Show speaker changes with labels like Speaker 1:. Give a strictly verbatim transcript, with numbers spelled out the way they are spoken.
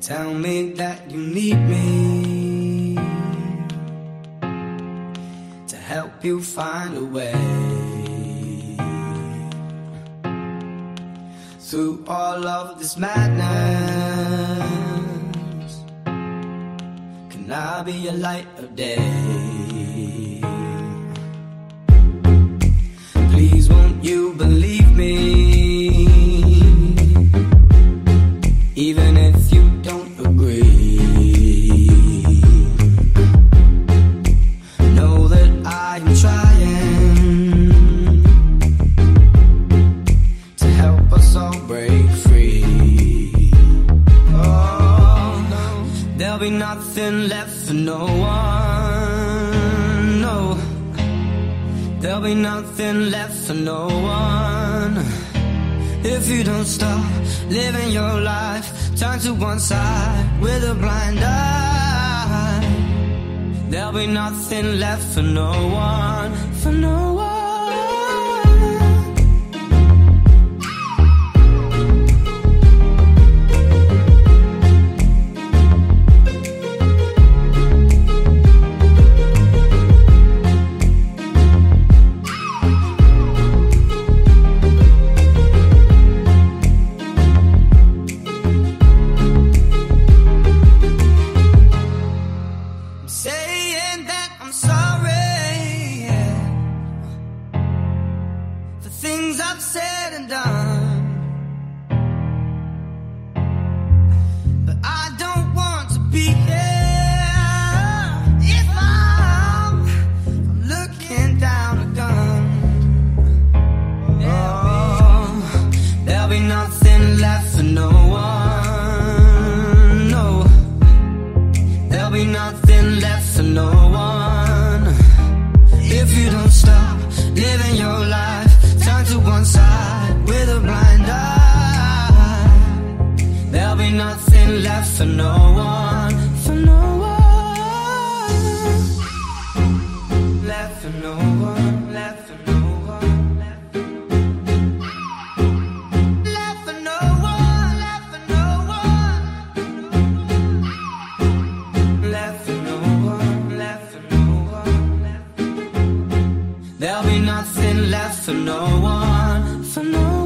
Speaker 1: Tell me that you need me to help you find a way through all of this madness. Can I be a light of day? Please won't you believe me, even if you don't agree? Know that I'm trying to help us all break free. Oh no, there'll be nothing left for no one. No, there'll be nothing left for no one if you don't stop living your life. Turn to one side with a blind eye. There'll be nothing left for no one, for no one. Saying that I'm sorry, yeah, for things I've said and done, but I don't want to be here if I'm, I'm looking down a gun. Oh, there'll be nothing left for no one. No, there'll be nothing left for no one if you don't stop living your life. Turn to one side with a blind eye. There'll be nothing left for no one, for no one. Left for no one, left for no one, left for left for no one, left for no one, left for no one, left for no one, left. There'll be nothing left for no one, for no one.